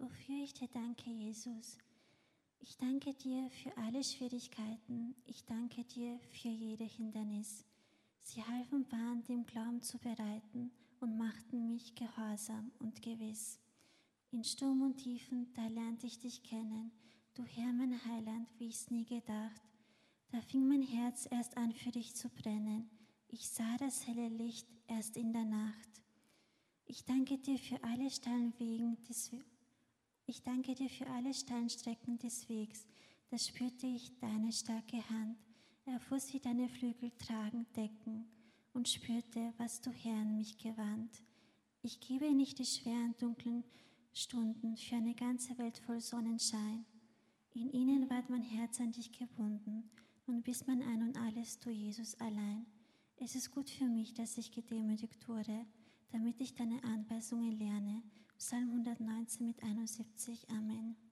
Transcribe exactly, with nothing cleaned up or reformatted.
Wofür ich dir danke, Jesus. Ich danke dir für alle Schwierigkeiten. Ich danke dir für jede Hindernis. Sie halfen Bahn, dem Glauben zu bereiten und machten mich gehorsam und gewiss. In Sturm und Tiefen, da lernte ich dich kennen. Du Herr, mein Heiland, wie ich's nie gedacht. Da fing mein Herz erst an, für dich zu brennen. Ich sah das helle Licht erst in der Nacht. Ich danke dir für alle steilen Wegen des Ich danke dir für alle steilen Strecken des Wegs. Da spürte ich deine starke Hand. Erfuß, wie deine Flügel tragen, decken und spürte, was du, Herr, an mich gewandt. Ich gebe nicht die schweren, dunklen Stunden für eine ganze Welt voll Sonnenschein. In ihnen ward mein Herz an dich gebunden. Nun bist mein Ein und Alles, du Jesus allein. Es ist gut für mich, dass ich gedemütigt wurde, damit ich deine Anweisungen lerne. Psalm hundertneunzehn mit einundsiebzig. Amen.